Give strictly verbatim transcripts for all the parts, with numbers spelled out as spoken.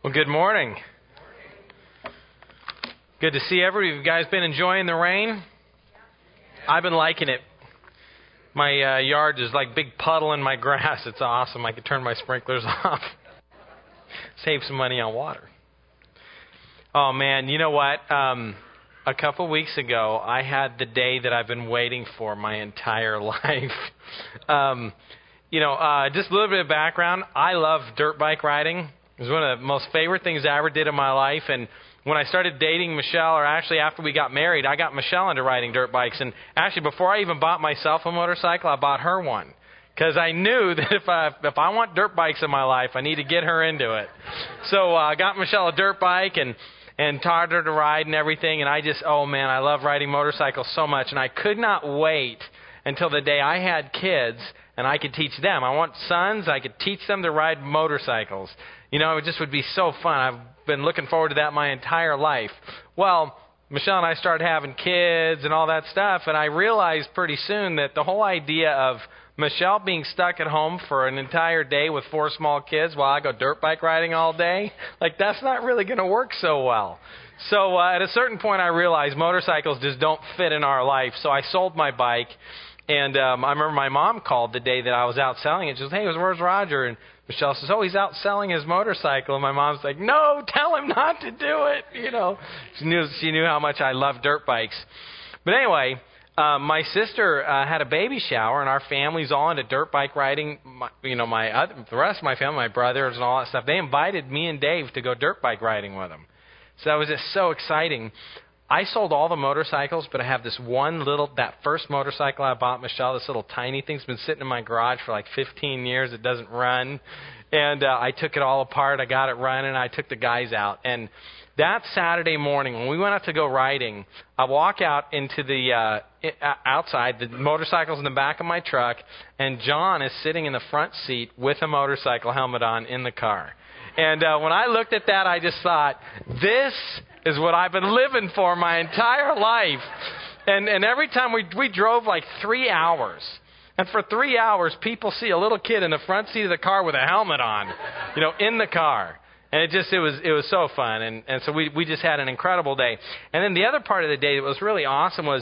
Well, good morning. Good to see everybody. You guys been enjoying the rain? I've been liking it. My uh, yard is like big puddle in my grass. It's awesome. I could turn my sprinklers off. Save some money on water. Oh, man, you know what? Um, a couple weeks ago, I had the day that I've been waiting for my entire life. um, you know, uh, just a little bit of background. I love dirt bike riding. It was one of the most favorite things I ever did in my life. And when I started dating Michelle, or actually after we got married, I got Michelle into riding dirt bikes. And actually, before I even bought myself a motorcycle, I bought her one. Because I knew that if I, if I want dirt bikes in my life, I need to get her into it. So uh, I got Michelle a dirt bike and, and taught her to ride and everything. And I just, oh, man, I love riding motorcycles so much. And I could not wait until the day I had kids and I could teach them. I want sons. I could teach them to ride motorcycles. You know, it just would be so fun. I've been looking forward to that my entire life. Well, Michelle and I started having kids and all that stuff, and I realized pretty soon that the whole idea of Michelle being stuck at home for an entire day with four small kids while I go dirt bike riding all day, like that's not really going to work so well. So uh, at a certain point I realized motorcycles just don't fit in our life, so I sold my bike. And um, I remember my mom called the day that I was out selling it. She goes, hey, where's Roger? And Michelle says, oh, he's out selling his motorcycle. And my mom's like, no, tell him not to do it. You know, she knew she knew how much I love dirt bikes. But anyway, uh, my sister uh, had a baby shower, and our family's all into dirt bike riding. My, you know, my other, the rest of my family, my brothers and all that stuff, they invited me and Dave to go dirt bike riding with them. So that was just so exciting. I sold all the motorcycles, but I have this one little, that first motorcycle I bought Michelle, this little tiny thing's been sitting in my garage for like fifteen years. It doesn't run. And uh, I took it all apart. I got it running. I took the guys out. And that Saturday morning, when we went out to go riding, I walk out into the, uh, outside, the motorcycle's in the back of my truck, and John is sitting in the front seat with a motorcycle helmet on in the car. And uh, when I looked at that, I just thought, this is what I've been living for my entire life. And and every time we we drove like three hours. And for three hours, people see a little kid in the front seat of the car with a helmet on, you know, in the car. And it just, it was it was so fun. And, and so we, we just had an incredible day. And then the other part of the day that was really awesome was,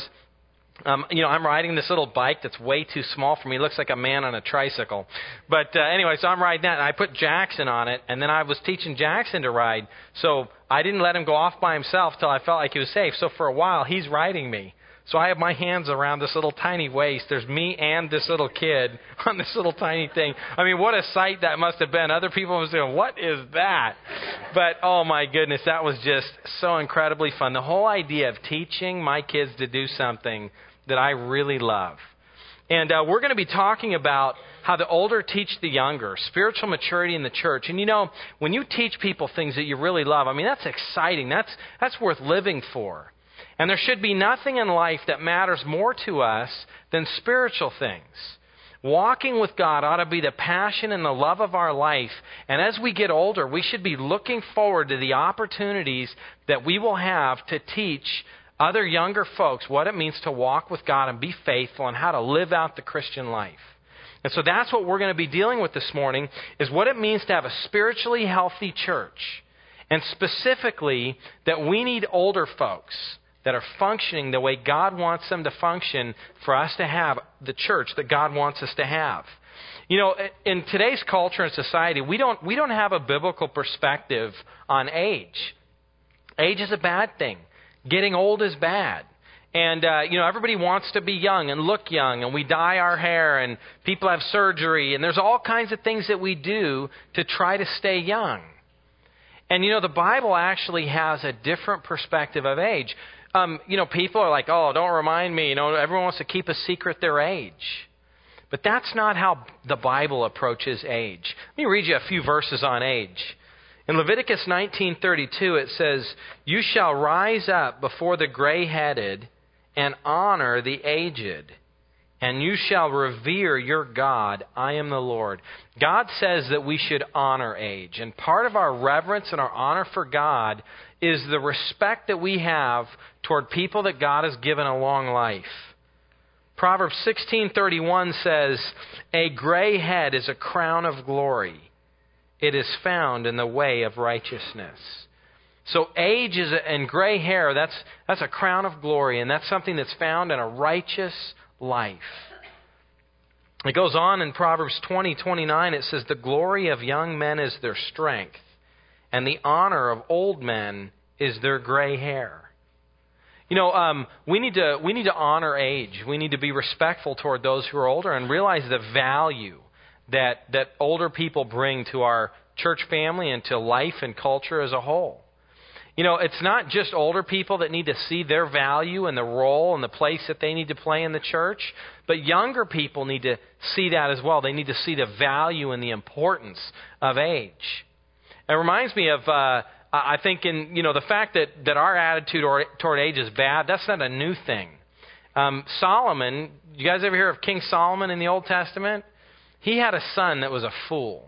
Um, you know, I'm riding this little bike that's way too small for me. It looks like a man on a tricycle. But uh, anyway, so I'm riding that, and I put Jackson on it, and then I was teaching Jackson to ride. So I didn't let him go off by himself till I felt like he was safe. So for a while, he's riding me. So I have my hands around this little tiny waist. There's me and this little kid on this little tiny thing. I mean, what a sight that must have been. Other people must have been, what is that? But, oh, my goodness, that was just so incredibly fun. The whole idea of teaching my kids to do something that I really love. And uh, we're going to be talking about how the older teach the younger, spiritual maturity in the church. And, you know, when you teach people things that you really love, I mean, that's exciting. That's that's worth living for. And there should be nothing in life that matters more to us than spiritual things. Walking with God ought to be the passion and the love of our life. And as we get older, we should be looking forward to the opportunities that we will have to teach other younger folks what it means to walk with God and be faithful and how to live out the Christian life. And so that's what we're going to be dealing with this morning, is what it means to have a spiritually healthy church. And specifically, that we need older folks that are functioning the way God wants them to function for us to have the church that God wants us to have. You know, in today's culture and society, we don't we don't have a biblical perspective on age. Age is a bad thing. Getting old is bad. And, uh, you know, everybody wants to be young and look young, and we dye our hair, and people have surgery, and there's all kinds of things that we do to try to stay young. And, you know, the Bible actually has a different perspective of age. Um, you know, people are like, oh, don't remind me. You know, everyone wants to keep a secret their age. But that's not how the Bible approaches age. Let me read you a few verses on age. In Leviticus nineteen thirty-two, it says, you shall rise up before the gray-headed and honor the aged, and you shall revere your God. I am the Lord. God says that we should honor age. And part of our reverence and our honor for God is the respect that we have toward people that God has given a long life. Proverbs sixteen thirty-one says, a gray head is a crown of glory. it is found in the way of righteousness. So age is a, and gray hair, that's, that's a crown of glory, and that's something that's found in a righteous life. It goes on in Proverbs twenty twenty-nine, it says, the glory of young men is their strength, and the honor of old men is their gray hair. You know, um, we need to we need to honor age. We need to be respectful toward those who are older and realize the value that that older people bring to our church family and to life and culture as a whole. You know, it's not just older people that need to see their value and the role and the place that they need to play in the church, but younger people need to see that as well. They need to see the value and the importance of age. It reminds me of, uh, I think, in you know, the fact that, that our attitude toward, toward age is bad, that's not a new thing. Um, Solomon, you guys ever hear of King Solomon in the Old Testament? He had a son that was a fool.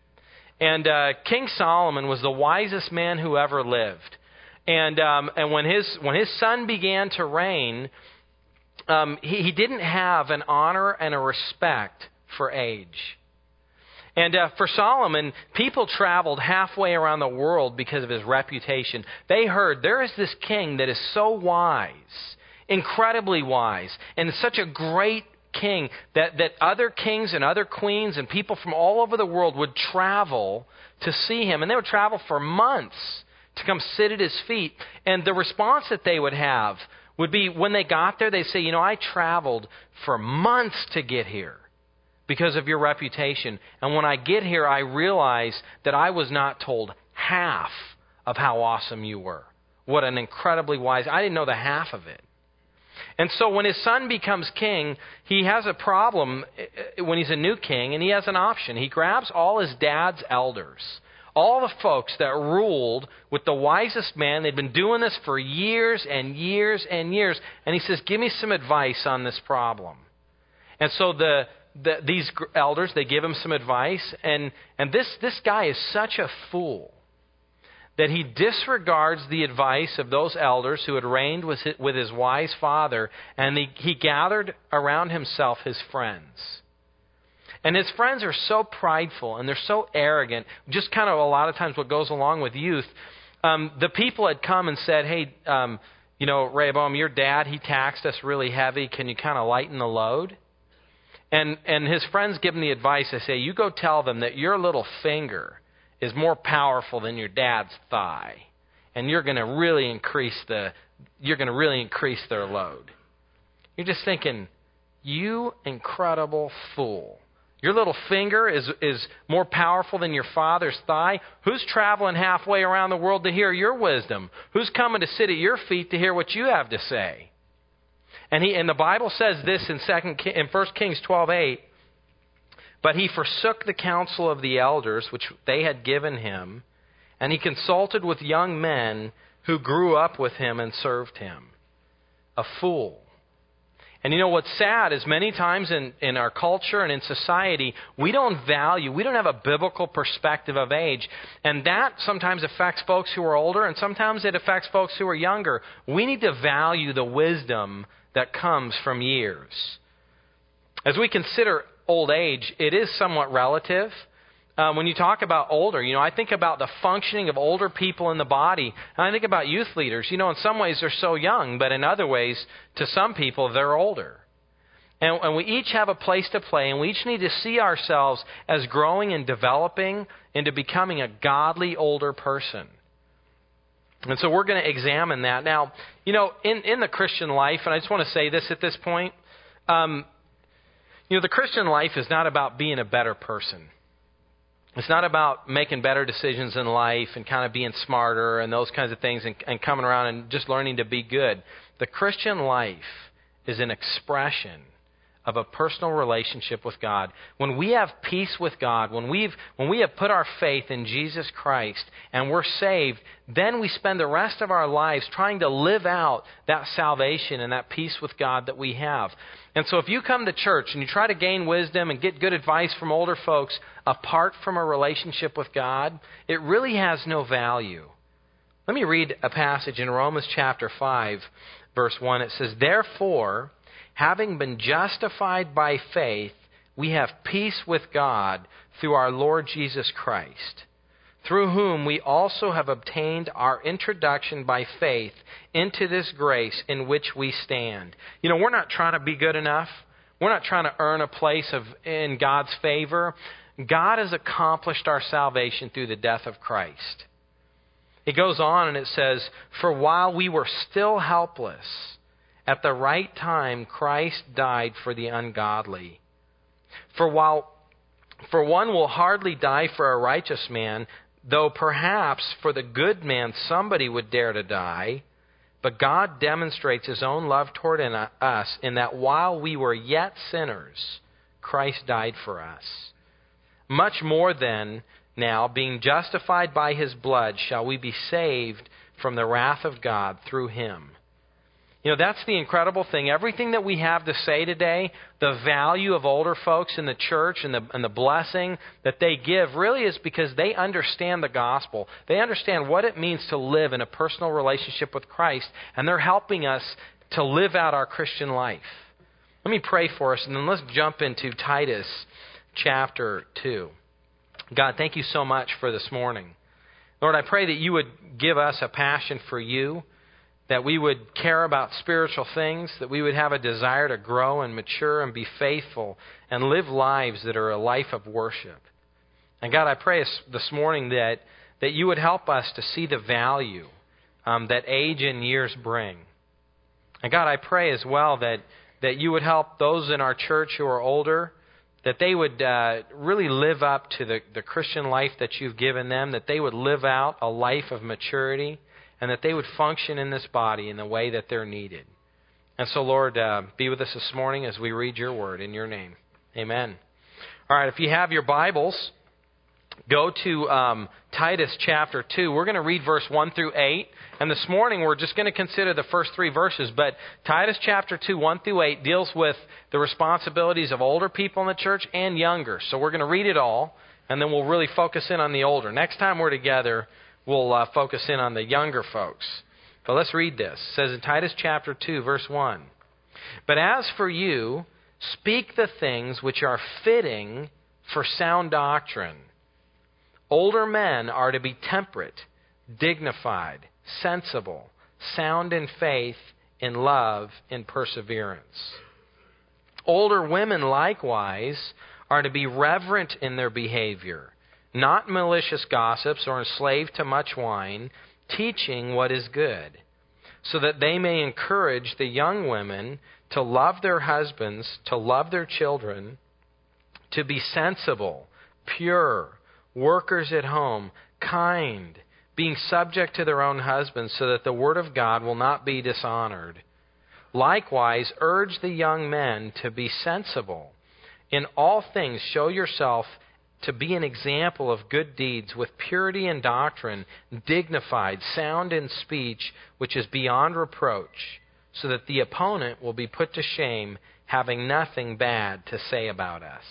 And uh, King Solomon was the wisest man who ever lived. And um, and when his when his son began to reign, um, he, he didn't have an honor and a respect for age. And uh, for Solomon, people traveled halfway around the world because of his reputation. They heard, there is this king that is so wise, incredibly wise, and such a great king that, that other kings and other queens and people from all over the world would travel to see him. And they would travel for months to come sit at his feet. And the response that they would have would be, when they got there, they'd say, you know, I traveled for months to get here because of your reputation. And when I get here, I realize that I was not told half of how awesome you were. What an incredibly wise... I didn't know the half of it. And so when his son becomes king, he has a problem when he's a new king, and he has an option. He grabs all his dad's elders, all the folks that ruled with the wisest man. They'd been doing this for years and years and years. And he says, give me some advice on this problem. And so the, the these elders, they give him some advice. And, and this, this guy is such a fool that he disregards the advice of those elders who had reigned with his, with his wise father, and he, he gathered around himself his friends. And his friends are so prideful, and they're so arrogant, just kind of a lot of times what goes along with youth. Um, the people had come and said, hey, um, you know, Rehoboam, your dad, he taxed us really heavy. Can you kind of lighten the load? And, and his friends give him the advice. They say, you go tell them that your little finger is more powerful than your dad's thigh, and you're going to really increase the you're going to really increase their load. You're just thinking, you incredible fool. Your little finger is is more powerful than your father's thigh. Who's traveling halfway around the world to hear your wisdom? Who's coming to sit at your feet to hear what you have to say? And he and the Bible says this in second in First Kings twelve eight. But he forsook the counsel of the elders, which they had given him, and he consulted with young men who grew up with him and served him. A fool. And you know what's sad is many times in, in our culture and in society, we don't value, we don't have a biblical perspective of age. And that sometimes affects folks who are older, and sometimes it affects folks who are younger. We need to value the wisdom that comes from years. As we consider old age, it is somewhat relative. Um, when you talk about older, you know, I think about the functioning of older people in the body, and I think about youth leaders. You know, in some ways they're so young, but in other ways, to some people, they're older. And, and we each have a place to play, and we each need to see ourselves as growing and developing into becoming a godly older person. And so we're going to examine that. Now, you know, in, in the Christian life, and I just want to say this at this point, um, You know, the Christian life is not about being a better person. It's not about making better decisions in life and kind of being smarter and those kinds of things and, and coming around and just learning to be good. The Christian life is an expression of a personal relationship with God. When we have peace with God, when we've when we have put our faith in Jesus Christ and we're saved, then we spend the rest of our lives trying to live out that salvation and that peace with God that we have. And so if you come to church and you try to gain wisdom and get good advice from older folks apart from a relationship with God, it really has no value. Let me read a passage in Romans chapter five, verse one. It says, therefore, having been justified by faith, we have peace with God through our Lord Jesus Christ, through whom we also have obtained our introduction by faith into this grace in which we stand. You know, we're not trying to be good enough. We're not trying to earn a place of in God's favor. God has accomplished our salvation through the death of Christ. It goes on and it says, "For while we were still helpless, at the right time Christ died for the ungodly. For while for one will hardly die for a righteous man, though perhaps for the good man somebody would dare to die. But God demonstrates His own love toward in us in that while we were yet sinners, Christ died for us. Much more then, now, being justified by His blood, shall we be saved from the wrath of God through Him." You know, that's the incredible thing. Everything that we have to say today, the value of older folks in the church and the, and the blessing that they give really is because they understand the gospel. They understand what it means to live in a personal relationship with Christ, and they're helping us to live out our Christian life. Let me pray for us, and then let's jump into Titus chapter two. God, thank you so much for this morning. Lord, I pray that you would give us a passion for you, that we would care about spiritual things, that we would have a desire to grow and mature and be faithful and live lives that are a life of worship. And God, I pray this morning that, that you would help us to see the value um, that age and years bring. And God, I pray as well that, that you would help those in our church who are older, that they would uh, really live up to the, the Christian life that you've given them, that they would live out a life of maturity, and that they would function in this body in the way that they're needed. And so, Lord, uh, be with us this morning as we read your word in your name. Amen. All right, if you have your Bibles, go to um, Titus chapter two. We're going to read verse one through eight. And this morning we're just going to consider the first three verses. But Titus chapter two, one through eight deals with the responsibilities of older people in the church and younger. So we're going to read it all, and then we'll really focus in on the older. Next time we're together, we'll uh, focus in on the younger folks. But let's read this. It says in Titus chapter two, verse one, "But as for you, speak the things which are fitting for sound doctrine. Older men are to be temperate, dignified, sensible, sound in faith, in love, in perseverance. Older women likewise are to be reverent in their behavior, not malicious gossips or enslaved to much wine, teaching what is good, so that they may encourage the young women to love their husbands, to love their children, to be sensible, pure, workers at home, kind, being subject to their own husbands, so that the word of God will not be dishonored. Likewise, urge the young men to be sensible. In all things show yourself to be an example of good deeds, with purity in doctrine, dignified, sound in speech, which is beyond reproach, so that the opponent will be put to shame, having nothing bad to say about us."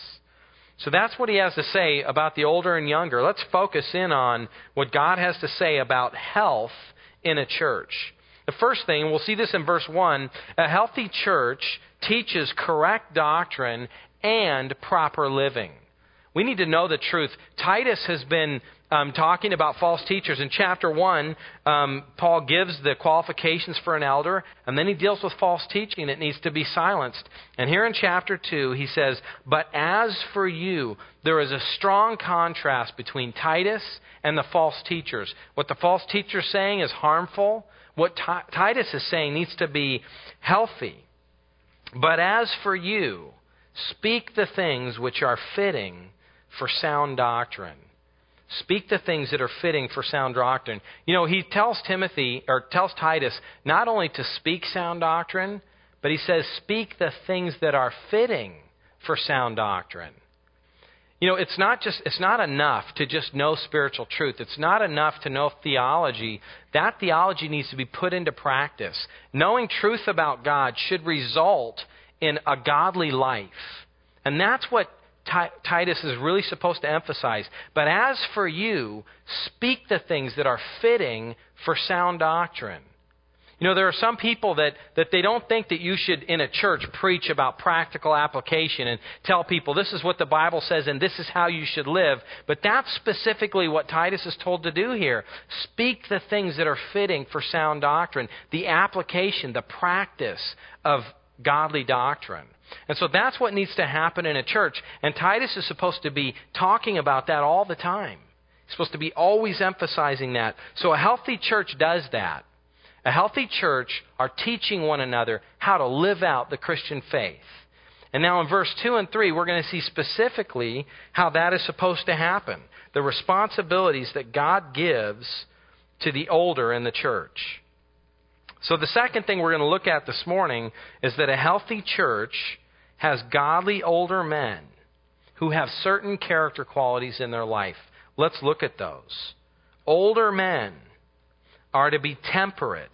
So that's what he has to say about the older and younger. Let's focus in on what God has to say about health in a church. The first thing, we'll see this in verse one, a healthy church teaches correct doctrine and proper living. We need to know the truth. Titus has been um, talking about false teachers. In chapter one, um, Paul gives the qualifications for an elder, and then he deals with false teaching that needs to be silenced. And here in chapter two, he says, "But as for you," there is a strong contrast between Titus and the false teachers. What the false teacher is saying is harmful. What T- Titus is saying needs to be healthy. "But as for you, speak the things which are fitting for sound doctrine." Speak the things that are fitting for sound doctrine. You know, he tells Timothy, or tells Titus, not only to speak sound doctrine, but he says, speak the things that are fitting for sound doctrine. You know, it's not just, it's not enough to just know spiritual truth. It's not enough to know theology. That theology needs to be put into practice. Knowing truth about God should result in a godly life. And that's what Titus is really supposed to emphasize. "But as for you, speak the things that are fitting for sound doctrine." You know, there are some people that, that they don't think that you should, in a church, preach about practical application and tell people this is what the Bible says and this is how you should live. But that's specifically what Titus is told to do here. Speak the things that are fitting for sound doctrine, the application, the practice of godly doctrine. And so that's what needs to happen in a church. And Titus is supposed to be talking about that all the time. He's supposed to be always emphasizing that. So a healthy church does that. A healthy church are teaching one another how to live out the Christian faith. And now in verse two and three, we're going to see specifically how that is supposed to happen. The responsibilities that God gives to the older in the church. So the second thing we're going to look at this morning is that a healthy church has godly older men who have certain character qualities in their life. Let's look at those. Older men are to be temperate,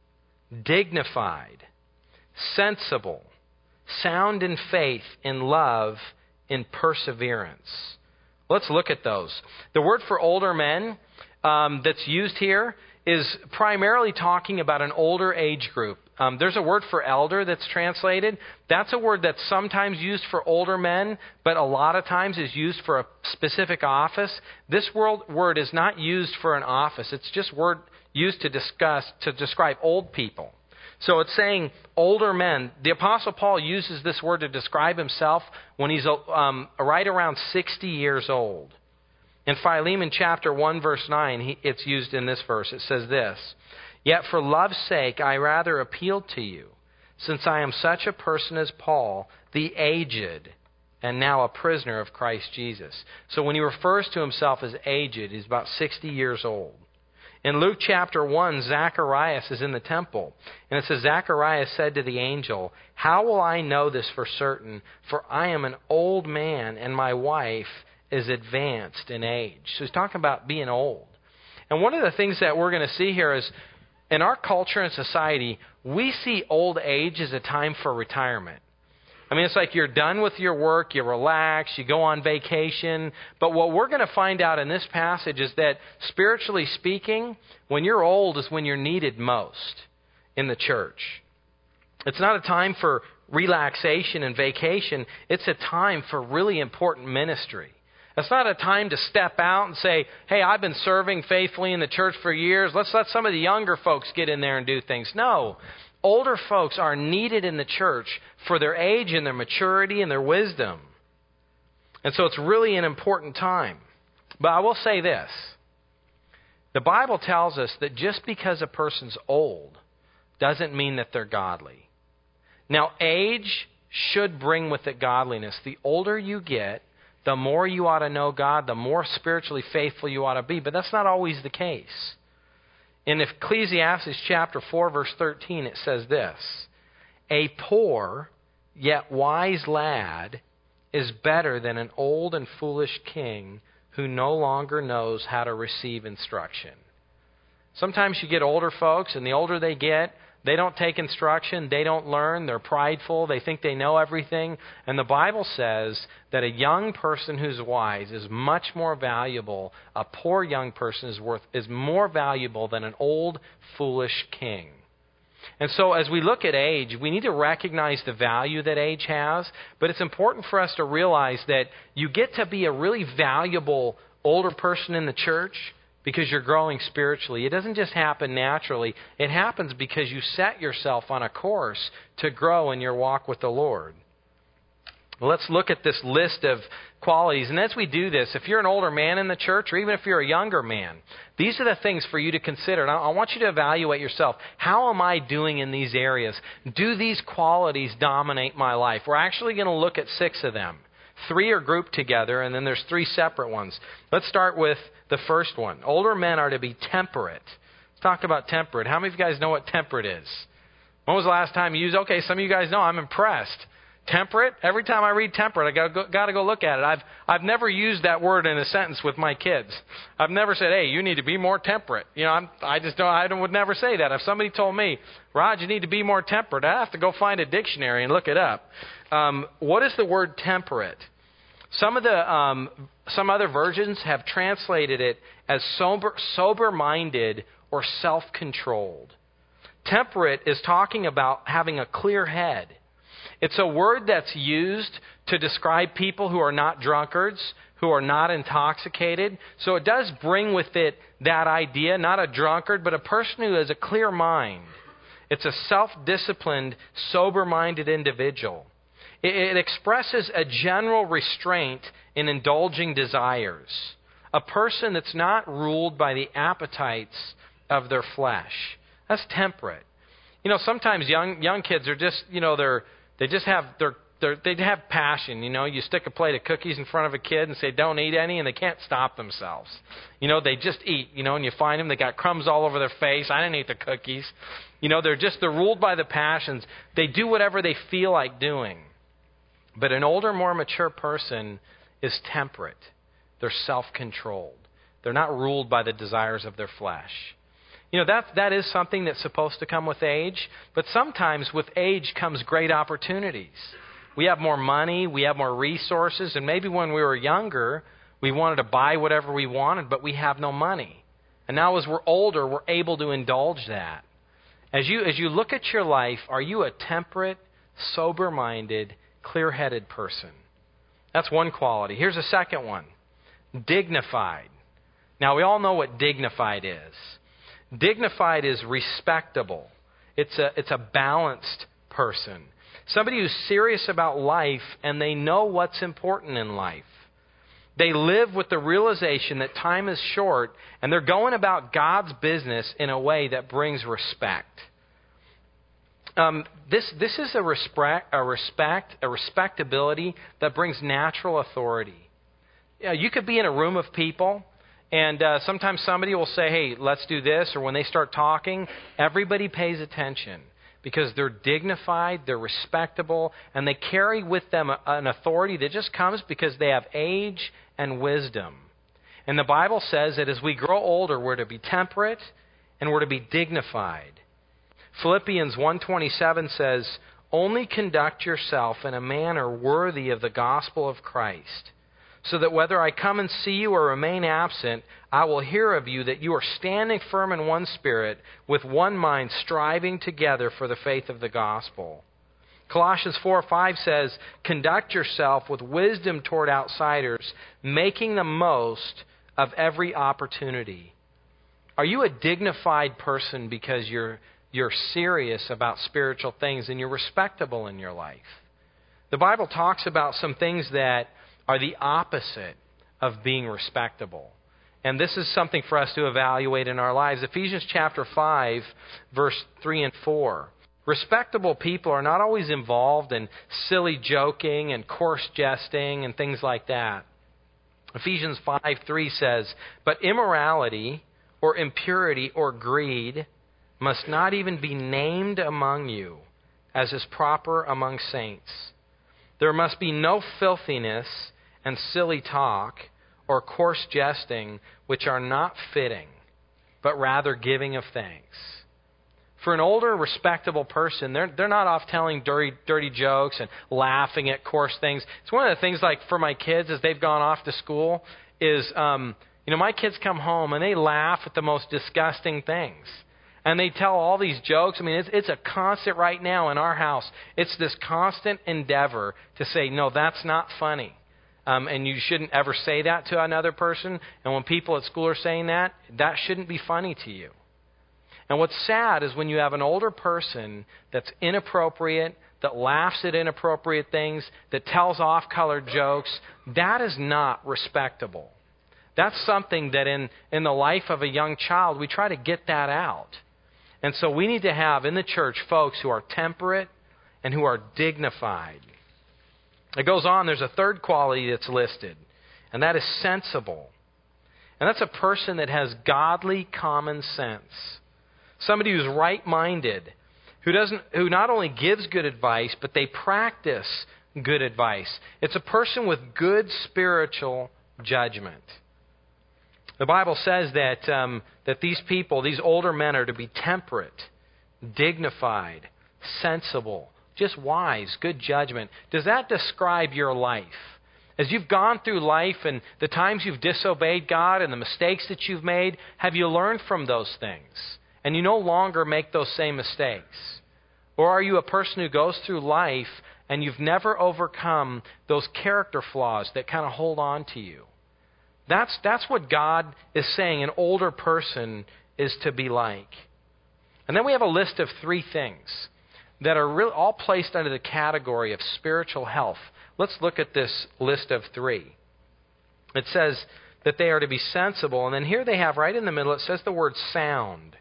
dignified, sensible, sound in faith, in love, in perseverance. Let's look at those. The word for older men um, that's used here is primarily talking about an older age group. Um, there's a word for elder that's translated. That's a word that's sometimes used for older men, but a lot of times is used for a specific office. This word, word is not used for an office. It's just word used to discuss, to describe old people. So it's saying older men. The Apostle Paul uses this word to describe himself when he's um, right around sixty years old. In Philemon chapter one, verse nine, he, it's used in this verse. It says this, "Yet for love's sake I rather appeal to you, since I am such a person as Paul, the aged, and now a prisoner of Christ Jesus." So when he refers to himself as aged, he's about sixty years old. In Luke chapter one, Zacharias is in the temple. And it says, Zacharias said to the angel, "How will I know this for certain? For I am an old man, and my wife is advanced in age." So he's talking about being old. And one of the things that we're going to see here is, in our culture and society, we see old age as a time for retirement. I mean, it's like you're done with your work, you relax, you go on vacation. But what we're going to find out in this passage is that, spiritually speaking, when you're old is when you're needed most in the church. It's not a time for relaxation and vacation. It's a time for really important ministry. It's not a time to step out and say, "Hey, I've been serving faithfully in the church for years. Let's let some of the younger folks get in there and do things." No. Older folks are needed in the church for their age and their maturity and their wisdom. And so it's really an important time. But I will say this. The Bible tells us that just because a person's old doesn't mean that they're godly. Now, age should bring with it godliness. The older you get, the more you ought to know God, the more spiritually faithful you ought to be. But that's not always the case. In Ecclesiastes chapter four, verse thirteen, it says this, "A poor yet wise lad is better than an old and foolish king who no longer knows how to receive instruction." Sometimes you get older folks, and the older they get, they don't take instruction, they don't learn, they're prideful, they think they know everything. And the Bible says that a young person who's wise is much more valuable. A poor young person is worth is more valuable than an old, foolish king. And so as we look at age, we need to recognize the value that age has, but it's important for us to realize that you get to be a really valuable older person in the church because you're growing spiritually. It doesn't just happen naturally. It happens because you set yourself on a course to grow in your walk with the Lord. Let's look at this list of qualities. And as we do this, if you're an older man in the church, or even if you're a younger man, these are the things for you to consider. And I want you to evaluate yourself. How am I doing in these areas? Do these qualities dominate my life? We're actually going to look at six of them. Three are grouped together, and then there's three separate ones. Let's start with the first one. Older men are to be temperate. Let's talk about temperate. How many of you guys know what temperate is? When was the last time you used? Okay, some of you guys know. I'm impressed. Temperate? Every time I read temperate, I got go, got to go look at it. I've I've never used that word in a sentence with my kids. I've never said, "Hey, you need to be more temperate." You know, I'm, I just don't. I would never say that. If somebody told me, "Rod, you need to be more temperate," I have to go find a dictionary and look it up. Um, what is the word temperate? Some of the um, some other versions have translated it as sober, sober-minded or self-controlled. Temperate is talking about having a clear head. It's a word that's used to describe people who are not drunkards, who are not intoxicated. So it does bring with it that idea, not a drunkard, but a person who has a clear mind. It's a self-disciplined, sober-minded individual. It, it expresses a general restraint in indulging desires. A person that's not ruled by the appetites of their flesh. That's temperate. You know, sometimes young young kids are just, you know, they're they just have their They're, they have passion. You know, you stick a plate of cookies in front of a kid and say, don't eat any, and they can't stop themselves. You know, they just eat, you know, and you find them, they got crumbs all over their face. I didn't eat the cookies. You know, they're just, they're ruled by the passions. They do whatever they feel like doing. But an older, more mature person is temperate. They're self-controlled. They're not ruled by the desires of their flesh. You know, that, that is something that's supposed to come with age, but sometimes with age comes great opportunities. We have more money, we have more resources, and maybe when we were younger, we wanted to buy whatever we wanted, but we have no money. And now as we're older, we're able to indulge that. As you, as you look at your life, are you a temperate, sober-minded, clear-headed person? That's one quality. Here's a second one. Dignified. Now, we all know what dignified is. Dignified is respectable. It's a, it's a balanced person. Somebody who's serious about life and they know what's important in life. They live with the realization that time is short and they're going about God's business in a way that brings respect. Um, this this is a respect, a respect, a respectability that brings natural authority. You know, you could be in a room of people and uh, sometimes somebody will say, hey, let's do this. Or when they start talking, everybody pays attention. Because they're dignified, they're respectable, and they carry with them an authority that just comes because they have age and wisdom. And the Bible says that as we grow older, we're to be temperate and we're to be dignified. Philippians one twenty-seven says, only conduct yourself in a manner worthy of the gospel of Christ, so that whether I come and see you or remain absent, I will hear of you that you are standing firm in one spirit, with one mind, striving together for the faith of the gospel. Colossians four five says, conduct yourself with wisdom toward outsiders, making the most of every opportunity. Are you a dignified person because you're, you're serious about spiritual things and you're respectable in your life? The Bible talks about some things that are the opposite of being respectable. And this is something for us to evaluate in our lives. Ephesians chapter five, verse three and four. Respectable people are not always involved in silly joking and coarse jesting and things like that. Ephesians five three says, but immorality or impurity or greed must not even be named among you, as is proper among saints. There must be no filthiness and silly talk or coarse jesting, which are not fitting, but rather giving of thanks. For an older, respectable person, they're, they're not off telling dirty, dirty jokes and laughing at coarse things. It's one of the things, like for my kids as they've gone off to school, is, um, you know, my kids come home and they laugh at the most disgusting things. And they tell all these jokes. I mean, it's, it's a constant right now in our house. It's this constant endeavor to say, no, that's not funny. Um, and you shouldn't ever say that to another person. And when people at school are saying that, that shouldn't be funny to you. And what's sad is when you have an older person that's inappropriate, that laughs at inappropriate things, that tells off-colored jokes, that is not respectable. That's something that in, in the life of a young child, we try to get that out. And so we need to have in the church folks who are temperate and who are dignified. It goes on, there's a third quality that's listed, and that is sensible. And that's a person that has godly common sense. Somebody who's right-minded, who doesn't, who not only gives good advice, but they practice good advice. It's a person with good spiritual judgment. The Bible says that um, that these people, these older men, are to be temperate, dignified, sensible, just wise, good judgment. Does that describe your life? As you've gone through life and the times you've disobeyed God and the mistakes that you've made, have you learned from those things? and you no longer make those same mistakes? Or are you a person who goes through life and you've never overcome those character flaws that kind of hold on to you? That's, that's what God is saying an older person is to be like. And then we have a list of three things that are really all placed under the category of spiritual health. Let's look at this list of three. It says that they are to be sensible, and then here they have right in the middle, it says the word sound.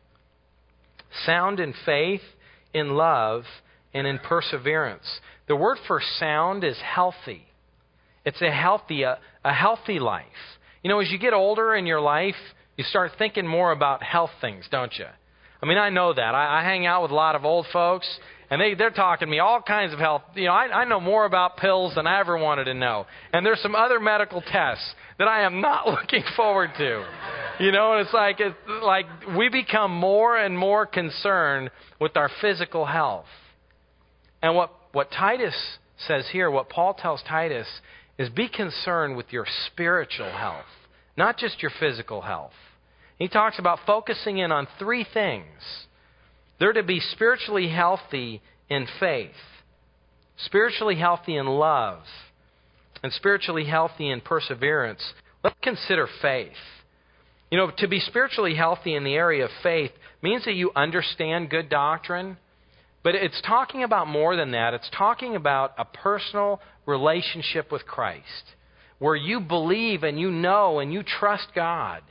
Sound in faith, in love, and in perseverance. The word for sound is healthy. It's a healthy, a, a healthy life. You know, as you get older in your life, you start thinking more about health things, don't you? I mean, I know that. I, I hang out with a lot of old folks, and they, they're talking to me all kinds of health. You know, I, I know more about pills than I ever wanted to know. And there's some other medical tests that I am not looking forward to. You know, and it's like, it's like we become more and more concerned with our physical health. And what, what Titus says here, what Paul tells Titus, is be concerned with your spiritual health, not just your physical health. He talks about focusing in on three things. They're to be spiritually healthy in faith, spiritually healthy in love, and spiritually healthy in perseverance. Let's consider faith. You know, to be spiritually healthy in the area of faith means that you understand good doctrine, but it's talking about more than that. It's talking about a personal relationship with Christ, where you believe and you know and you trust God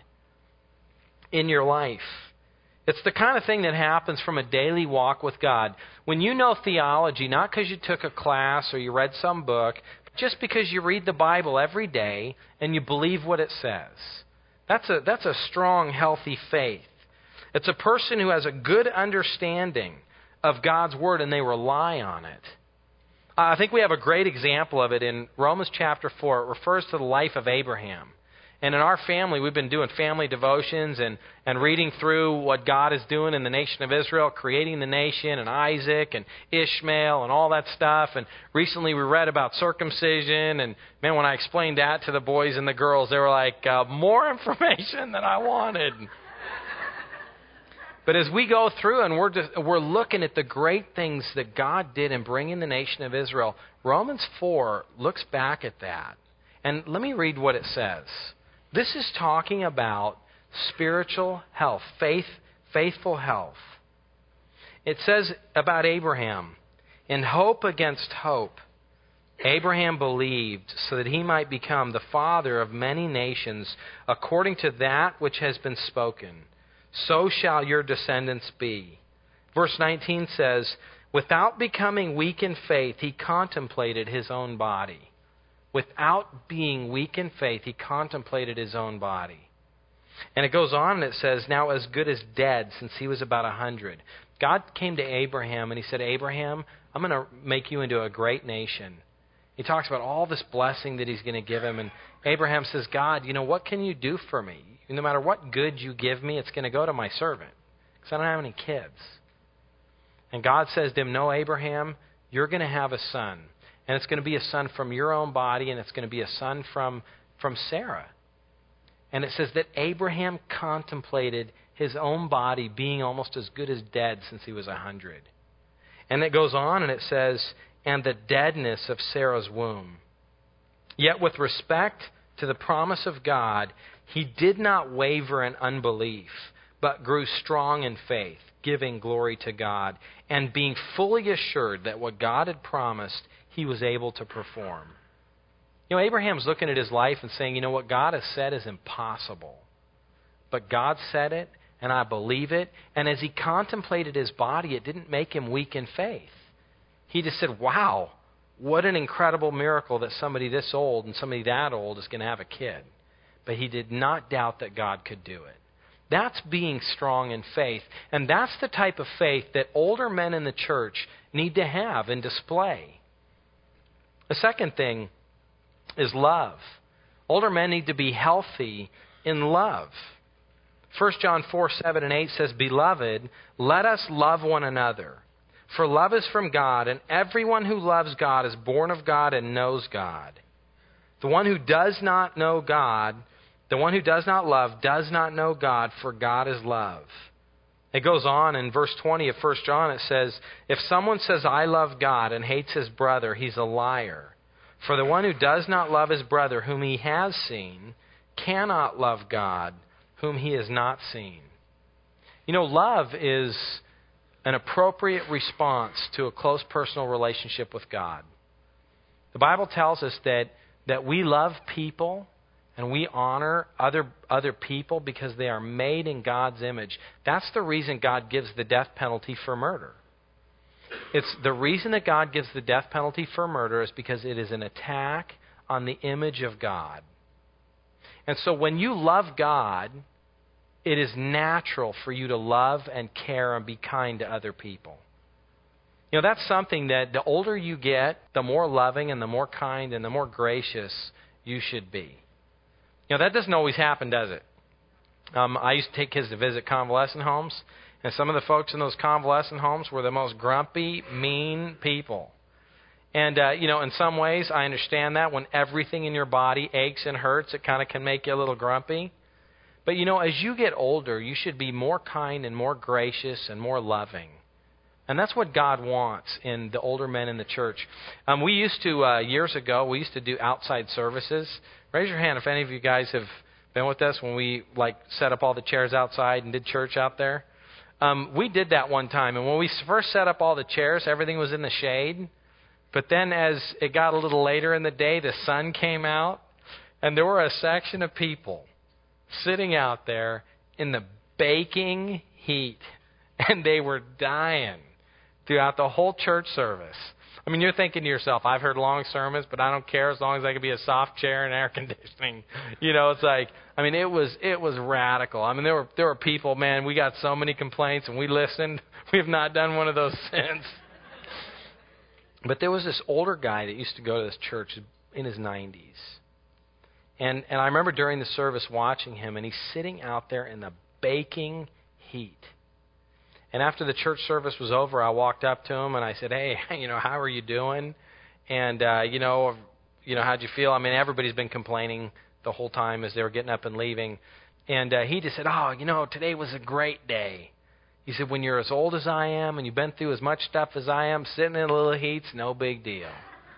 in your life. It's the kind of thing that happens from a daily walk with God. When you know theology, not because you took a class or you read some book, but just because you read the Bible every day and you believe what it says. That's a, that's a strong, healthy faith. It's a person who has a good understanding of God's Word and they rely on it. I think we have a great example of it in Romans chapter four. It refers to the life of Abraham. And in our family, we've been doing family devotions and, and reading through what God is doing in the nation of Israel, creating the nation, and Isaac and Ishmael and all that stuff. And recently we read about circumcision. And, man, when I explained that to the boys and the girls, they were like, uh, more information than I wanted. But as we go through and we're, just, we're looking at the great things that God did in bringing the nation of Israel, Romans four looks back at that. And let me read what it says. This is talking about spiritual health, faith, faithful health. It says about Abraham, in hope against hope, Abraham believed so that he might become the father of many nations according to that which has been spoken. So shall your descendants be. Verse nineteen says, without becoming weak in faith, he contemplated his own body. Without being weak in faith, he contemplated his own body. And it goes on and it says, now as good as dead since he was about a hundred. God came to Abraham and he said, Abraham, I'm going to make you into a great nation. He talks about all this blessing that he's going to give him. And Abraham says, God, you know, what can you do for me? No matter what good you give me, it's going to go to my servant because I don't have any kids. And God says to him, no, Abraham, you're going to have a son. And it's going to be a son from your own body, and it's going to be a son from, from Sarah. And it says that Abraham contemplated his own body being almost as good as dead since he was a hundred. And it goes on and it says, and the deadness of Sarah's womb. Yet with respect to the promise of God, he did not waver in unbelief, but grew strong in faith, giving glory to God, and being fully assured that what God had promised, he was able to perform. You know, Abraham's looking at his life and saying, you know, what God has said is impossible. But God said it, and I believe it. And as he contemplated his body, it didn't make him weak in faith. He just said, wow, what an incredible miracle that somebody this old and somebody that old is going to have a kid. But he did not doubt that God could do it. That's being strong in faith. And that's the type of faith that older men in the church need to have and display. The second thing is love. Older men need to be healthy in love. First John four, seven and eight says, Beloved, let us love one another. For love is from God, and everyone who loves God is born of God and knows God. The one who does not know God, the one who does not love, does not know God, for God is love. It goes on in verse twenty of First John, it says, if someone says, I love God and hates his brother, he's a liar. For the one who does not love his brother whom he has seen cannot love God whom he has not seen. You know, love is an appropriate response to a close personal relationship with God. The Bible tells us that, that we love people and we honor other, other people because they are made in God's image. That's the reason God gives the death penalty for murder. It's the reason that God gives the death penalty for murder is because it is an attack on the image of God. And so when you love God, it is natural for you to love and care and be kind to other people. You know, that's something that the older you get, the more loving and the more kind and the more gracious you should be. You know, that doesn't always happen, does it? Um, I used to take kids to visit convalescent homes, and some of the folks in those convalescent homes were the most grumpy, mean people. And, uh, you know, in some ways, I understand that. When everything in your body aches and hurts, it kind of can make you a little grumpy. But, you know, as you get older, you should be more kind and more gracious and more loving. And that's what God wants in the older men in the church. Um, we used to, uh, years ago, we used to do outside services. Raise your hand if any of you guys have been with us when we, like, set up all the chairs outside and did church out there. Um, we did that one time. And when we first set up all the chairs, everything was in the shade. But then as it got a little later in the day, the sun came out, and there were a section of people sitting out there in the baking heat, and they were dying throughout the whole church service. I mean, you're thinking to yourself, I've heard long sermons, but I don't care as long as I can be a soft chair and air conditioning. You know, it's like, I mean, it was it was radical. I mean, there were there were people, man, we got so many complaints, and we listened. We have not done one of those since. But there was this older guy that used to go to this church in his nineties. And and I remember during the service watching him, and he's sitting out there in the baking heat. And after the church service was over, I walked up to him and I said, hey, you know, how are you doing? And, uh, you know, you know, how'd you feel? I mean, everybody's been complaining the whole time as they were getting up and leaving. And uh, he just said, oh, you know, today was a great day. He said, when you're as old as I am and you've been through as much stuff as I am, sitting in a little heat's no big deal.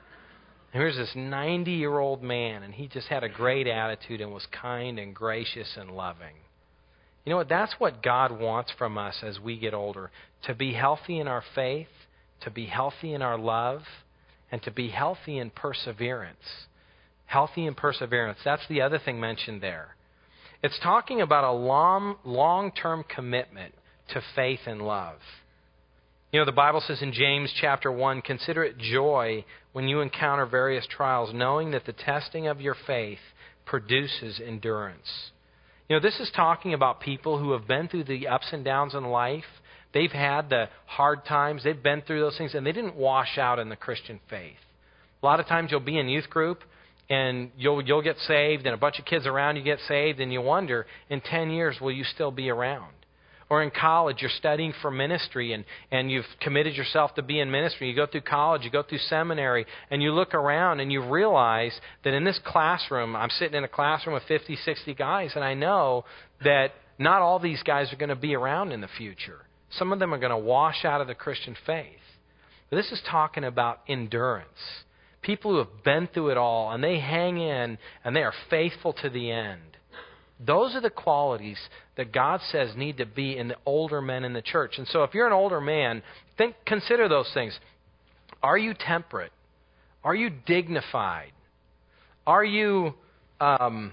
And here's this ninety-year-old man, and he just had a great attitude and was kind and gracious and loving. You know what? That's what God wants from us as we get older, to be healthy in our faith, to be healthy in our love, and to be healthy in perseverance. Healthy in perseverance. That's the other thing mentioned there. It's talking about a long, long-term commitment to faith and love. You know, the Bible says in James chapter one, consider it joy when you encounter various trials, knowing that the testing of your faith produces endurance. You know, this is talking about people who have been through the ups and downs in life. They've had the hard times. They've been through those things, and they didn't wash out in the Christian faith. A lot of times you'll be in youth group, and you'll you'll get saved, and a bunch of kids around you get saved, and you wonder, in ten years, will you still be around? Or in college, you're studying for ministry, and, and you've committed yourself to be in ministry. You go through college, you go through seminary, and you look around and you realize that in this classroom, I'm sitting in a classroom with fifty, sixty guys, and I know that not all these guys are going to be around in the future. Some of them are going to wash out of the Christian faith. But this is talking about endurance. People who have been through it all, and they hang in, and they are faithful to the end. Those are the qualities that God says need to be in the older men in the church. And so if you're an older man, think, consider those things. Are you temperate? Are you dignified? Are you, um,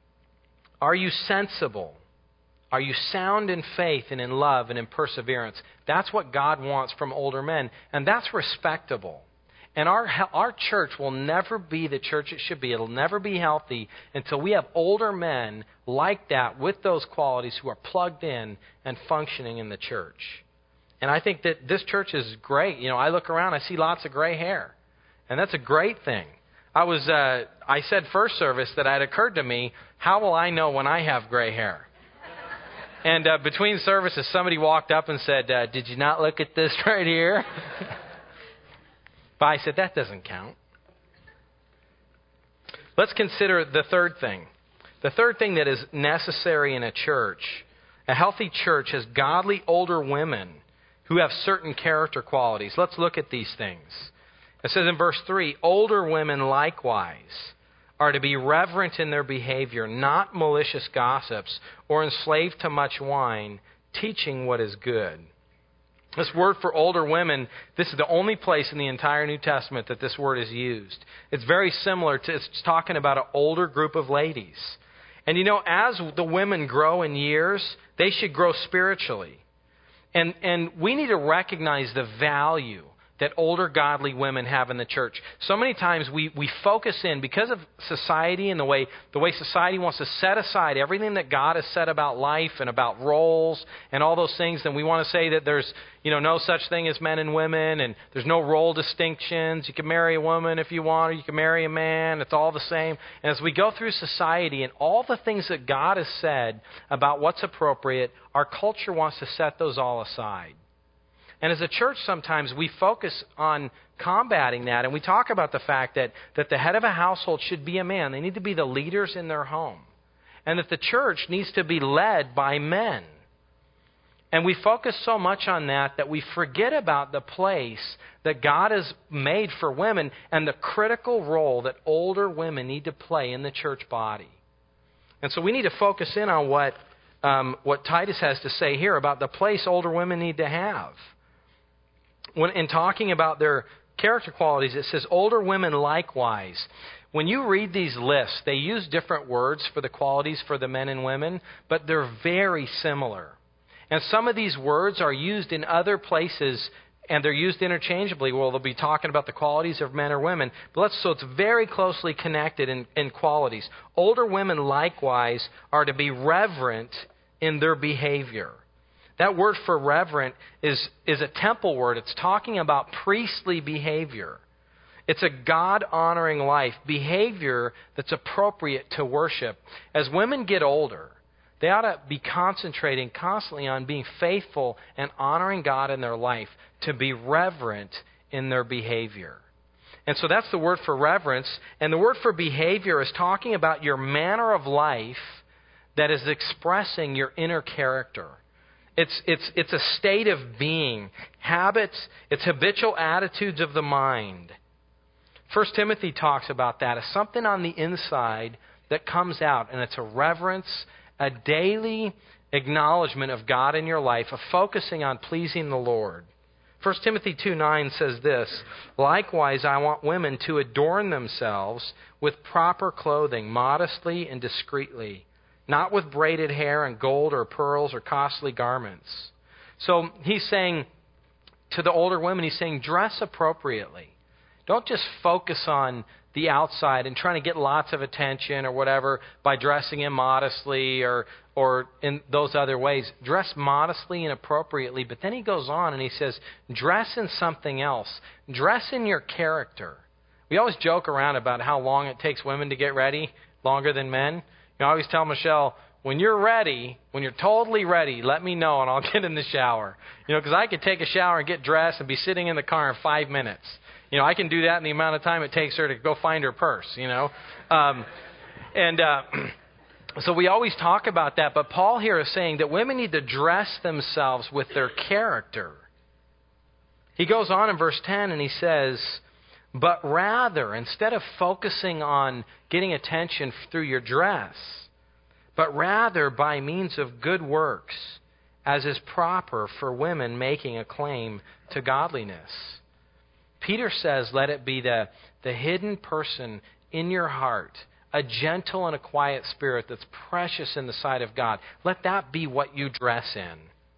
are you sensible? Are you sound in faith and in love and in perseverance? That's what God wants from older men, and that's respectable. And our our church will never be the church it should be. It'll never be healthy until we have older men like that with those qualities who are plugged in and functioning in the church. And I think that this church is great. You know, I look around, I see lots of gray hair. And that's a great thing. I was uh, I said first service that it had occurred to me, how will I know when I have gray hair? And uh, between services, somebody walked up and said, uh, did you not look at this right here? But I said, that doesn't count. Let's consider the third thing. The third thing that is necessary in a church A healthy church has godly older women who have certain character qualities. Let's look at these things. It says in verse three, older women likewise are to be reverent in their behavior, not malicious gossips or enslaved to much wine, teaching what is good. This word for older women, this is the only place in the entire New Testament that this word is used. It's very similar to, it's talking about an older group of ladies. And you know, as the women grow in years, they should grow spiritually. And and we need to recognize the value that older godly women have in the church. So many times we, we focus in, because of society and the way the way society wants to set aside everything that God has said about life and about roles and all those things, then we want to say that there's, you know, no such thing as men and women, and there's no role distinctions. You can marry a woman if you want, or you can marry a man. It's all the same. And as we go through society and all the things that God has said about what's appropriate, our culture wants to set those all aside. And as a church, sometimes we focus on combating that, and we talk about the fact that, that the head of a household should be a man. They need to be the leaders in their home. And that the church needs to be led by men. And we focus so much on that that we forget about the place that God has made for women and the critical role that older women need to play in the church body. And so we need to focus in on what, um, what Titus has to say here about the place older women need to have. When, in talking about their character qualities, it says older women likewise. When you read these lists, they use different words for the qualities for the men and women, but they're very similar. And some of these words are used in other places, and they're used interchangeably. Well, they'll be talking about the qualities of men or women. But let's, so it's very closely connected in, in qualities. Older women likewise are to be reverent in their behavior. That word for reverent is, is a temple word. It's talking about priestly behavior. It's a God-honoring life, behavior that's appropriate to worship. As women get older, they ought to be concentrating constantly on being faithful and honoring God in their life, to be reverent in their behavior. And so that's the word for reverence. And the word for behavior is talking about your manner of life that is expressing your inner character. It's, it's, it's a state of being, habits, it's habitual attitudes of the mind. First Timothy talks about that as something on the inside that comes out, and it's a reverence, a daily acknowledgement of God in your life, of focusing on pleasing the Lord. First Timothy two nine says this, likewise I want women to adorn themselves with proper clothing, modestly and discreetly, not with braided hair and gold or pearls or costly garments. So he's saying to the older women, he's saying dress appropriately. Don't just focus on the outside and trying to get lots of attention or whatever by dressing immodestly or or in those other ways. Dress modestly and appropriately. But then he goes on and he says, dress in something else. Dress in your character. We always joke around about how long it takes women to get ready, longer than men. I always tell Michelle, when you're ready, when you're totally ready, let me know and I'll get in the shower. You know, because I could take a shower and get dressed and be sitting in the car in five minutes. You know, I can do that in the amount of time it takes her to go find her purse, you know. Um, and uh, so we always talk about that. But Paul here is saying that women need to dress themselves with their character. He goes on in verse ten and he says, but rather, instead of focusing on getting attention through your dress, but rather by means of good works, as is proper for women making a claim to godliness. Peter says, let it be the, the hidden person in your heart, a gentle and a quiet spirit that's precious in the sight of God. Let that be what you dress in.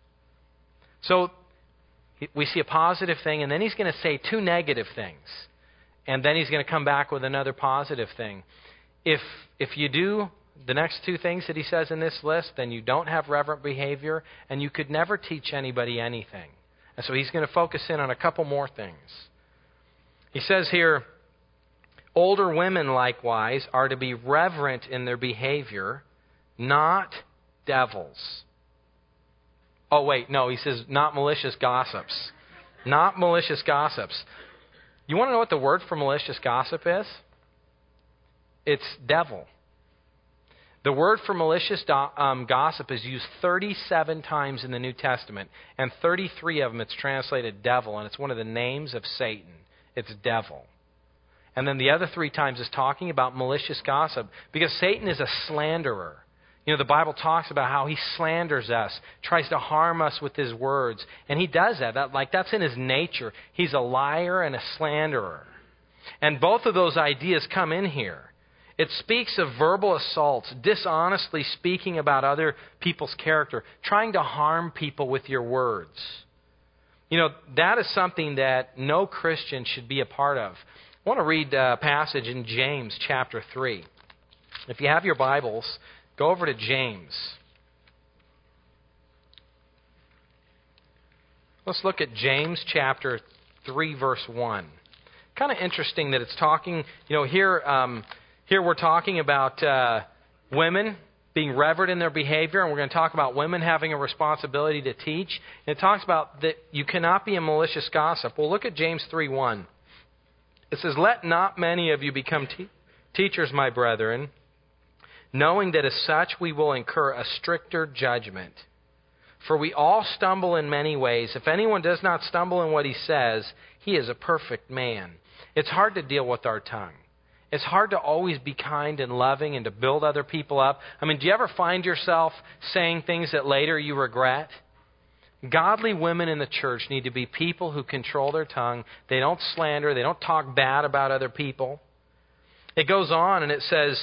So we see a positive thing, and then he's going to say two negative things. And then he's going to come back with another positive thing. If if you do the next two things that he says in this list, then you don't have reverent behavior, and you could never teach anybody anything. And so he's going to focus in on a couple more things. He says here, older women likewise are to be reverent in their behavior, not devils. Oh, wait, no, he says not malicious gossips. Not malicious gossips. You want to know what the word for malicious gossip is? It's devil. The word for malicious do, um, gossip is used thirty-seven times in the New Testament, and thirty-three of them it's translated devil, and it's one of the names of Satan. It's devil. And then the other three times is talking about malicious gossip, because Satan is a slanderer. You know, the Bible talks about how he slanders us, tries to harm us with his words, and he does that. that like that's in his nature. He's a liar and a slanderer. And both of those ideas come in here. It speaks of verbal assaults, dishonestly speaking about other people's character, trying to harm people with your words. You know, that is something that no Christian should be a part of. I want to read a passage in James chapter three. If you have your Bibles, go over to James. Let's look at James chapter three, verse one. Kind of interesting that it's talking, you know, here... Um, Here we're talking about uh, women being reverent in their behavior, and we're going to talk about women having a responsibility to teach. And it talks about that you cannot be a malicious gossip. Well, look at James three one. It says, "Let not many of you become te- teachers, my brethren, knowing that as such we will incur a stricter judgment. For we all stumble in many ways. If anyone does not stumble in what he says, he is a perfect man." It's hard to deal with our tongue. It's hard to always be kind and loving and to build other people up. I mean, do you ever find yourself saying things that later you regret? Godly women in the church need to be people who control their tongue. They don't slander. They don't talk bad about other people. It goes on and it says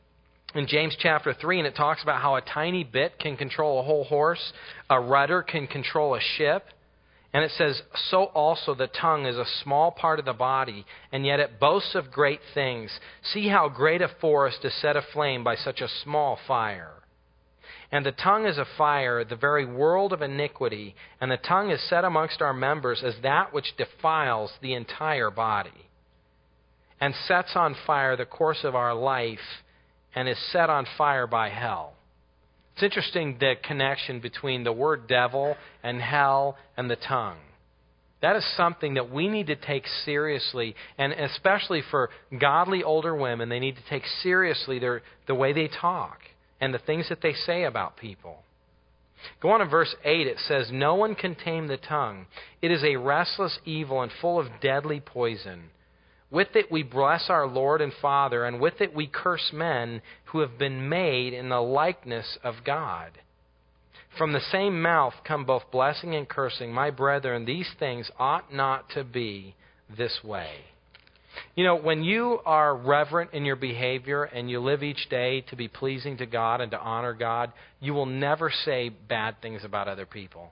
in James chapter three, and it talks about how a tiny bit can control a whole horse. A rudder can control a ship. And it says, "So also the tongue is a small part of the body, and yet it boasts of great things. See how great a forest is set aflame by such a small fire. And the tongue is a fire, the very world of iniquity, and the tongue is set amongst our members as that which defiles the entire body, and sets on fire the course of our life, and is set on fire by hell." It's interesting the connection between the word devil and hell and the tongue. That is something that we need to take seriously, and especially for godly older women, they need to take seriously their, the way they talk and the things that they say about people. Go on to verse eight. It says, "No one can tame the tongue. It is a restless evil and full of deadly poison. With it we bless our Lord and Father, and with it we curse men who have been made in the likeness of God. From the same mouth come both blessing and cursing. My brethren, these things ought not to be this way." You know, when you are reverent in your behavior and you live each day to be pleasing to God and to honor God, you will never say bad things about other people.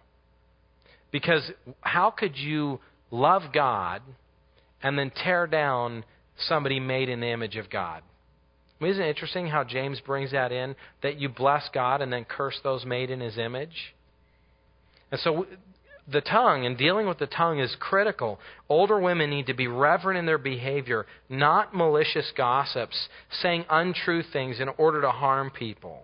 Because how could you love God and then tear down somebody made in the image of God? I mean, isn't it interesting how James brings that in, that you bless God and then curse those made in His image? And so the tongue, and dealing with the tongue, is critical. Older women need to be reverent in their behavior, not malicious gossips, saying untrue things in order to harm people,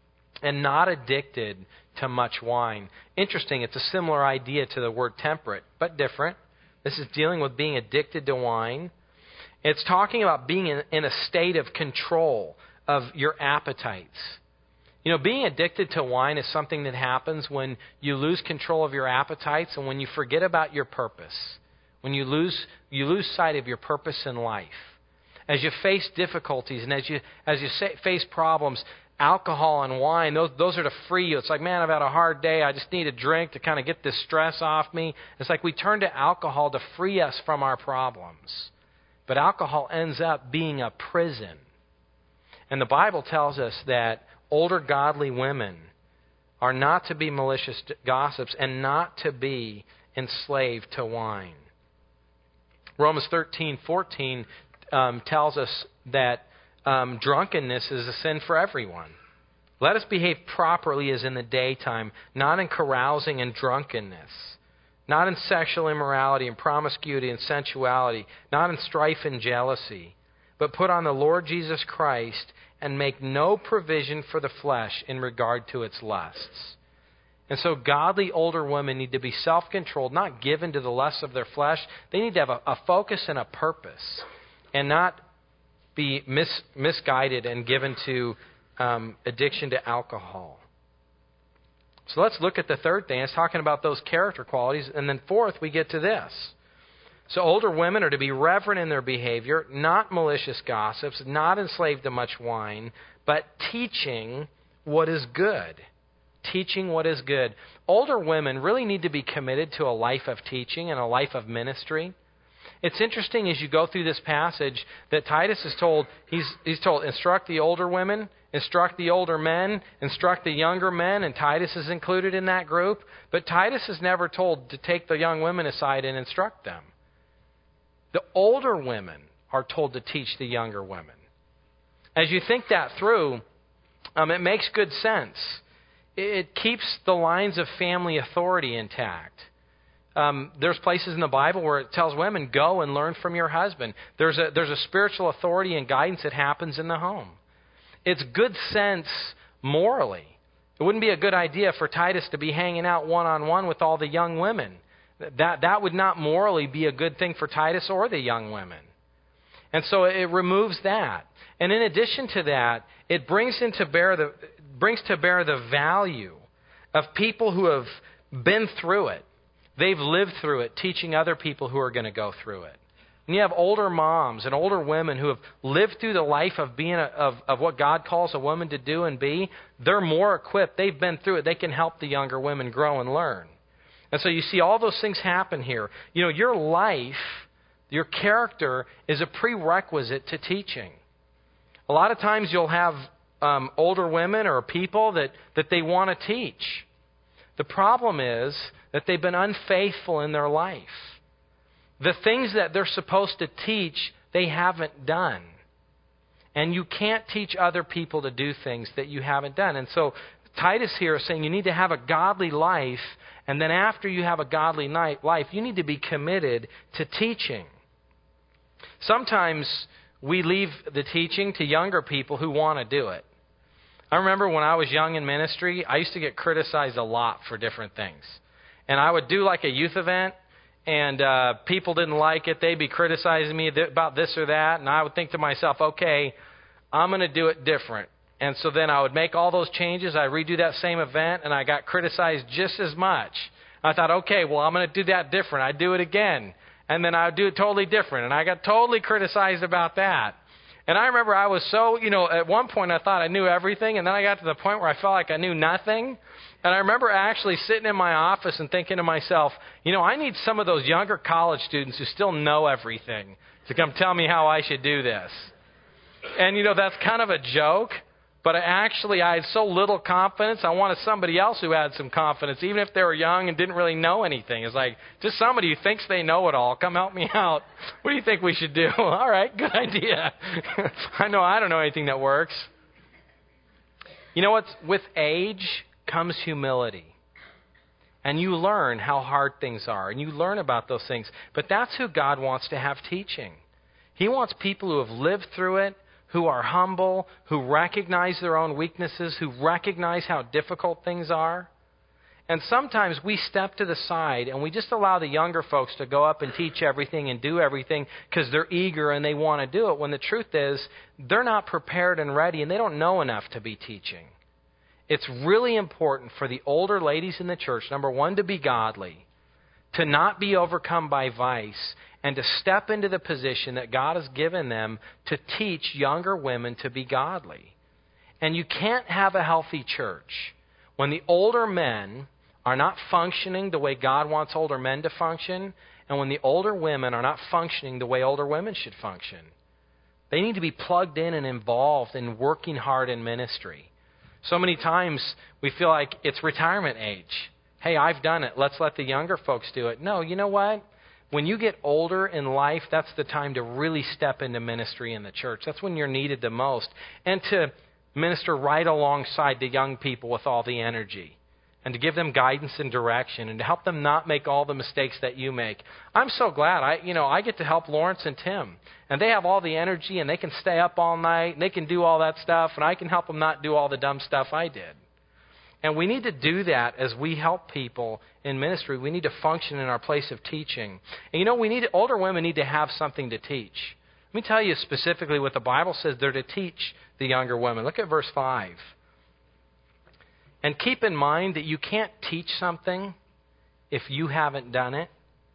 and not addicted to much wine. Interesting, it's a similar idea to the word temperate, but different. This is dealing with being addicted to wine. It's talking about being in, in a state of control of your appetites. You know, being addicted to wine is something that happens when you lose control of your appetites and when you forget about your purpose. When you lose you lose sight of your purpose in life. As you face difficulties and as you as you say, face problems, alcohol and wine, those those are to free you. It's like, man, I've had a hard day. I just need a drink to kind of get this stress off me. It's like we turn to alcohol to free us from our problems. But alcohol ends up being a prison. And the Bible tells us that older godly women are not to be malicious gossips and not to be enslaved to wine. Romans thirteen fourteen um, tells us that um, drunkenness is a sin for everyone. Let us behave properly as in the daytime, not in carousing and drunkenness, not in sexual immorality and promiscuity and sensuality, not in strife and jealousy, but put on the Lord Jesus Christ and make no provision for the flesh in regard to its lusts. And so godly older women need to be self-controlled, not given to the lusts of their flesh. They need to have a, a focus and a purpose and not be mis, misguided and given to um, addiction to alcohol. So let's look at the third thing. It's talking about those character qualities. And then fourth, we get to this. So older women are to be reverent in their behavior, not malicious gossips, not enslaved to much wine, but teaching what is good. Teaching what is good. Older women really need to be committed to a life of teaching and a life of ministry. It's interesting as you go through this passage that Titus is told, he's, he's told, instruct the older women, instruct the older men, instruct the younger men, and Titus is included in that group. But Titus is never told to take the young women aside and instruct them. The older women are told to teach the younger women. As you think that through, um, it makes good sense. It keeps the lines of family authority intact. Um, there's places in the Bible where it tells women, go and learn from your husband. There's a, there's a spiritual authority and guidance that happens in the home. It's good sense morally. It wouldn't be a good idea for Titus to be hanging out one-on-one with all the young women. That, that would not morally be a good thing for Titus or the young women. And so it removes that. And in addition to that, it brings into bear the brings to bear the value of people who have been through it. They've lived through it, teaching other people who are going to go through it. And you have older moms and older women who have lived through the life of being a, of, of what God calls a woman to do and be. They're more equipped. They've been through it. They can help the younger women grow and learn. And so you see all those things happen here. You know, your life, your character is a prerequisite to teaching. A lot of times you'll have um, older women or people that, that they want to teach. The problem is that they've been unfaithful in their life. The things that they're supposed to teach, they haven't done. And you can't teach other people to do things that you haven't done. And so Titus here is saying you need to have a godly life, and then after you have a godly life, you need to be committed to teaching. Sometimes we leave the teaching to younger people who want to do it. I remember when I was young in ministry, I used to get criticized a lot for different things. And I would do like a youth event, and uh, people didn't like it. They'd be criticizing me th- about this or that, and I would think to myself, okay, I'm going to do it different. And so then I would make all those changes. I redo that same event, and I got criticized just as much. I thought, okay, well, I'm going to do that different. I'd do it again. And then I would do it totally different. And I got totally criticized about that. And I remember I was so, you know, at one point I thought I knew everything, and then I got to the point where I felt like I knew nothing. And I remember actually sitting in my office and thinking to myself, you know, I need some of those younger college students who still know everything to come tell me how I should do this. And, you know, that's kind of a joke. But I actually, I had so little confidence, I wanted somebody else who had some confidence, even if they were young and didn't really know anything. It's like, just somebody who thinks they know it all. Come help me out. What do you think we should do? All right, good idea. I know I don't know anything that works. You know what? With age comes humility. And you learn how hard things are, and you learn about those things. But that's who God wants to have teaching. He wants people who have lived through it, who are humble, who recognize their own weaknesses, who recognize how difficult things are. And sometimes we step to the side and we just allow the younger folks to go up and teach everything and do everything because they're eager and they want to do it, when the truth is they're not prepared and ready and they don't know enough to be teaching. It's really important for the older ladies in the church, number one, to be godly, to not be overcome by vice, and to step into the position that God has given them to teach younger women to be godly. And you can't have a healthy church when the older men are not functioning the way God wants older men to function, and when the older women are not functioning the way older women should function. They need to be plugged in and involved in working hard in ministry. So many times we feel like it's retirement age. Hey, I've done it. Let's let the younger folks do it. No, you know what? When you get older in life, that's the time to really step into ministry in the church. That's when you're needed the most. And to minister right alongside the young people with all the energy. And to give them guidance and direction. And to help them not make all the mistakes that you make. I'm so glad. I, you know, I get to help Lawrence and Tim. And they have all the energy and they can stay up all night. And they can do all that stuff. And I can help them not do all the dumb stuff I did. And we need to do that as we help people in ministry. We need to function in our place of teaching. And you know, we need older women need to have something to teach. Let me tell you specifically what the Bible says they're to teach the younger women. Look at verse five. And keep in mind that you can't teach something if you haven't done it.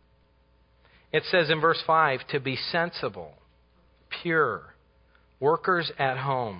It says in verse five, to be sensible, pure, workers at home,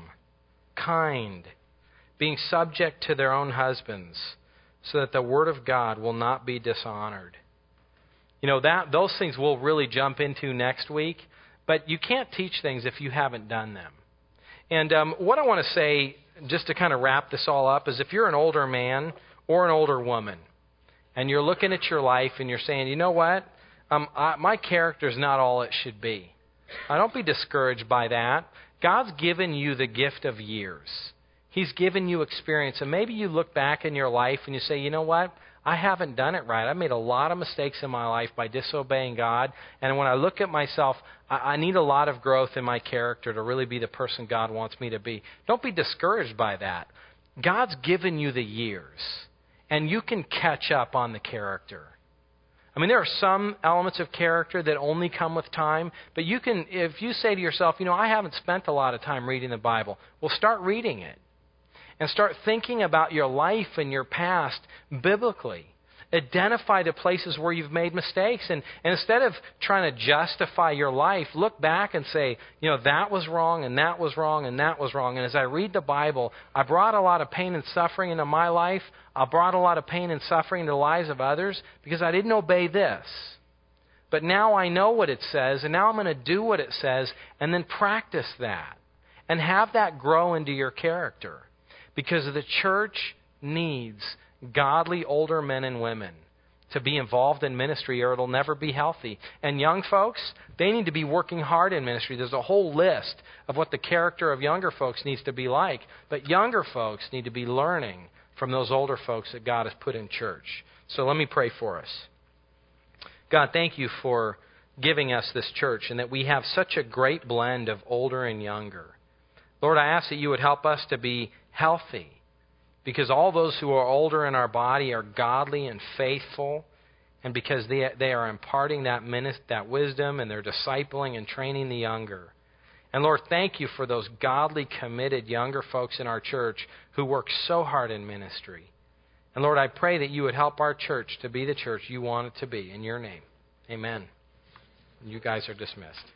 kind, being subject to their own husbands, so that the word of God will not be dishonored. You know, that those things we'll really jump into next week, but you can't teach things if you haven't done them. And um, what I want to say, just to kind of wrap this all up, is if you're an older man or an older woman, and you're looking at your life and you're saying, you know what, um, I, my character's not all it should be. I don't be discouraged by that. God's given you the gift of years. He's given you experience. And maybe you look back in your life and you say, you know what? I haven't done it right. I made a lot of mistakes in my life by disobeying God. And when I look at myself, I, I need a lot of growth in my character to really be the person God wants me to be. Don't be discouraged by that. God's given you the years, and you can catch up on the character. I mean, there are some elements of character that only come with time, but you can, if you say to yourself, you know, I haven't spent a lot of time reading the Bible, well, start reading it. And start thinking about your life and your past biblically. Identify the places where you've made mistakes. And, and instead of trying to justify your life, look back and say, you know, that was wrong and that was wrong and that was wrong. And as I read the Bible, I brought a lot of pain and suffering into my life. I brought a lot of pain and suffering into the lives of others because I didn't obey this. But now I know what it says, and now I'm going to do what it says and then practice that. And have that grow into your character. Because the church needs godly older men and women to be involved in ministry or it'll never be healthy. And young folks, they need to be working hard in ministry. There's a whole list of what the character of younger folks needs to be like. But younger folks need to be learning from those older folks that God has put in church. So let me pray for us. God, thank you for giving us this church and that we have such a great blend of older and younger. Lord, I ask that you would help us to be healthy, because all those who are older in our body are godly and faithful, and because they they are imparting that minute, that wisdom, and they're discipling and training the younger. And Lord, thank you for those godly, committed younger folks in our church who work so hard in ministry. And Lord, I pray that you would help our church to be the church you want it to be. In your name, amen. You guys are dismissed.